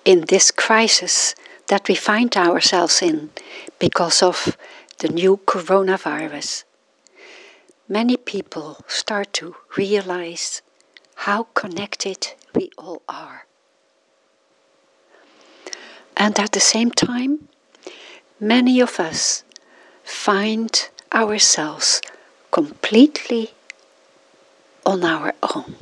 in this crisis that we find ourselves in because of the new coronavirus, many people start to realize how connected we all are. And at the same time, many of us find ourselves completely on our own.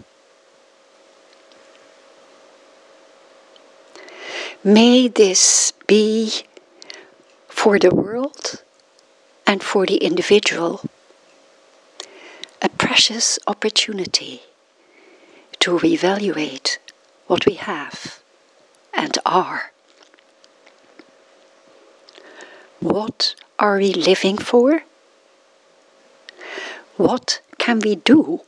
May this be for the world and for the individual a precious opportunity to reevaluate what we have and are. What are we living for? What can we do?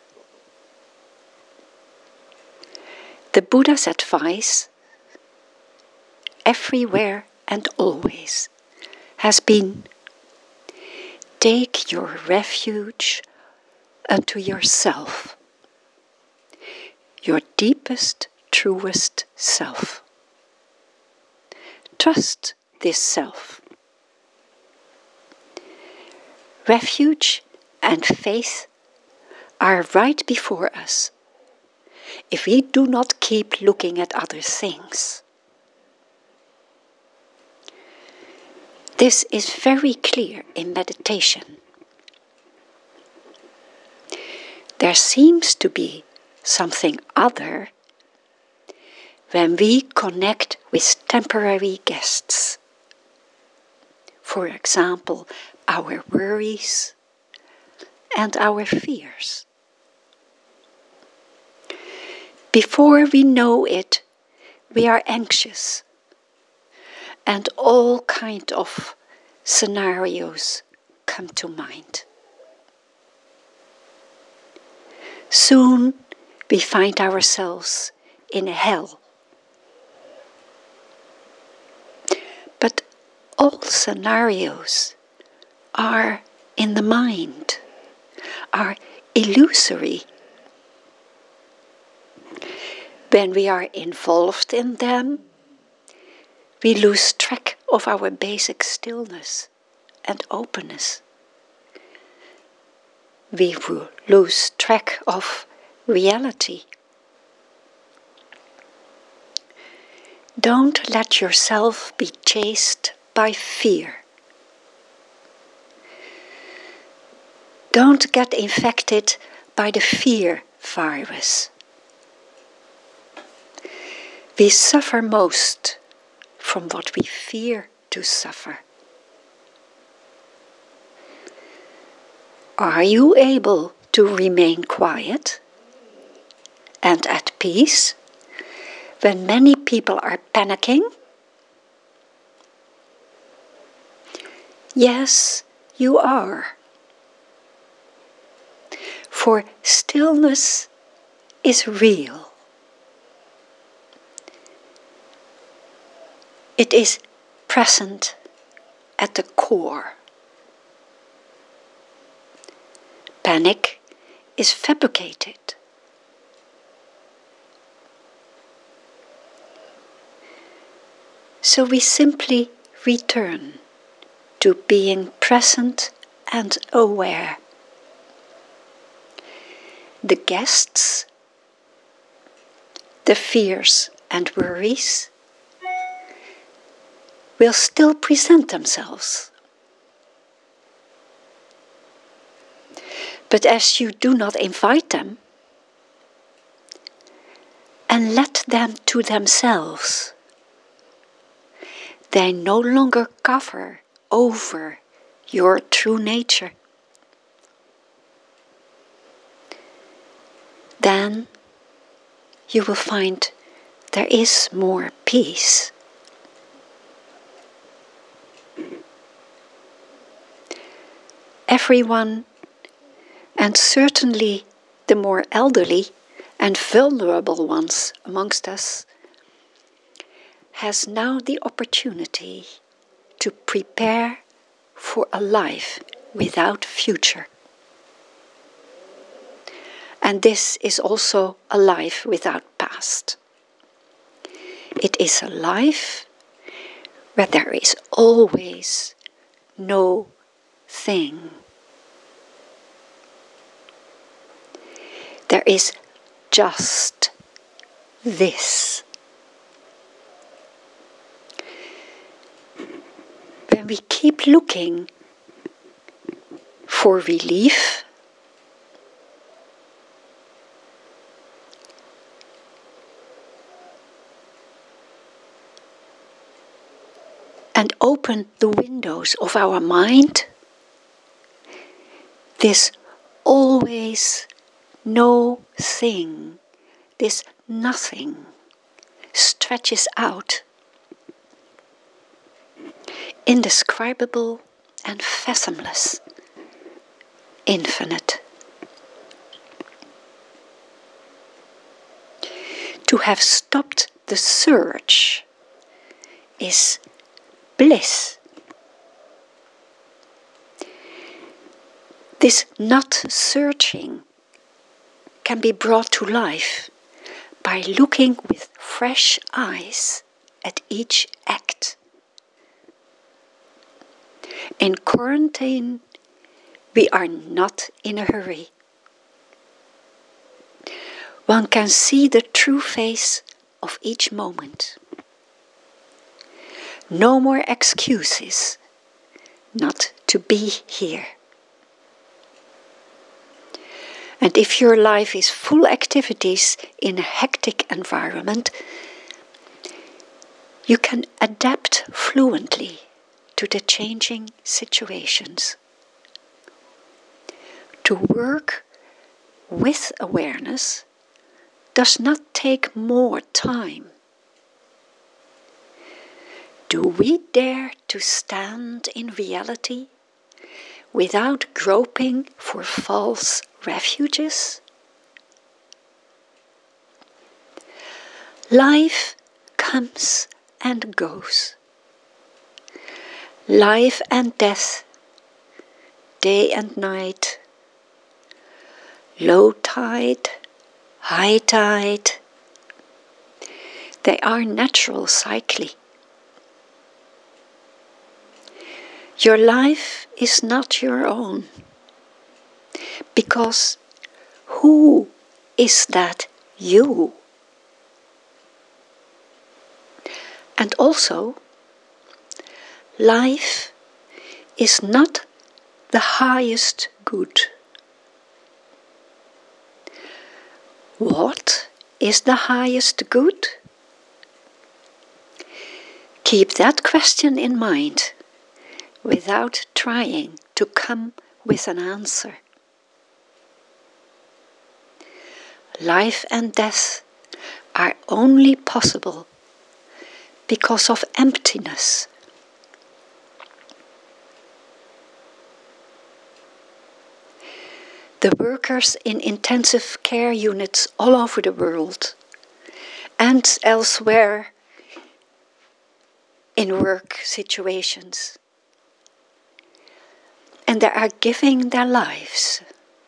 The Buddha's advice, everywhere and always, has been: take your refuge unto yourself, your deepest, truest self. Trust this self. Refuge and faith are right before us if we do not keep looking at other things. This is very clear in meditation. There seems to be something other when we connect with temporary guests. For example, our worries and our fears. Before we know it, we are anxious, and all kinds of scenarios come to mind. Soon we find ourselves in a hell. But all scenarios are in the mind, are illusory. When we are involved in them, we lose track of our basic stillness and openness. We will lose track of reality. Don't let yourself be chased by fear. Don't get infected by the fear virus. We suffer most from what we fear to suffer. Are you able to remain quiet and at peace when many people are panicking? Yes, you are. For stillness is real. It is present at the core. Panic is fabricated. So we simply return to being present and aware. The guests, the fears and worries will still present themselves. But as you do not invite them and let them to themselves, they no longer cover over your true nature. Then you will find there is more peace. Everyone, and certainly the more elderly and vulnerable ones amongst us, has now the opportunity to prepare for a life without future. And this is also a life without past. It is a life where there is always no thing. There is just this. When we keep looking for relief, and open the windows of our mind, this always no thing, this nothing, stretches out, indescribable and fathomless, infinite. To have stopped the search is bliss. This not searching can be brought to life by looking with fresh eyes at each act. In quarantine, we are not in a hurry. One can see the true face of each moment. No more excuses not to be here. And if your life is full activities in a hectic environment, you can adapt fluently to the changing situations. To work with awareness does not take more time. Do we dare to stand in reality without groping for false refuges? Life comes and goes. Life and death, day and night, low tide, high tide, they are natural cycling. Your life is not your own, because who is that you? And also, life is not the highest good. What is the highest good? Keep that question in mind without trying to come with an answer. Life and death are only possible because of emptiness. The workers in intensive care units all over the world and elsewhere in work situations, and they are giving their lives.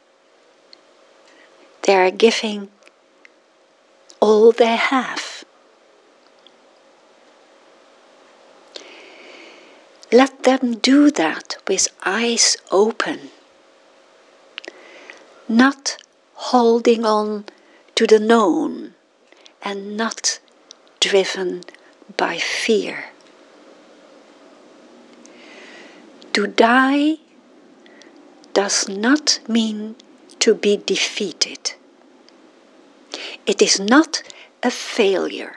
They are giving all they have. Let them do that with eyes open, not holding on to the known and not driven by fear. To die does not mean to be defeated. It is not a failure.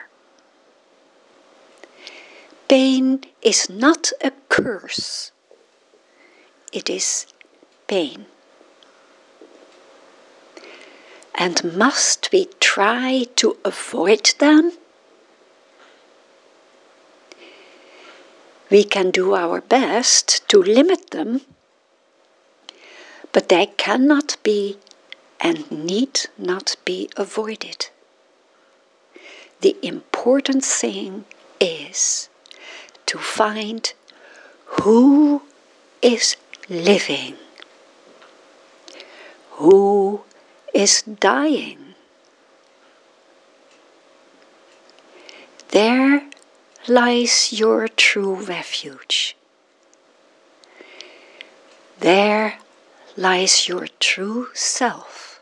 Pain is not a curse. It is pain. And must we try to avoid them? We can do our best to limit them, but they cannot be and need not be avoided. The important thing is to find who is living, who is dying. There lies your true refuge. There lies your true self.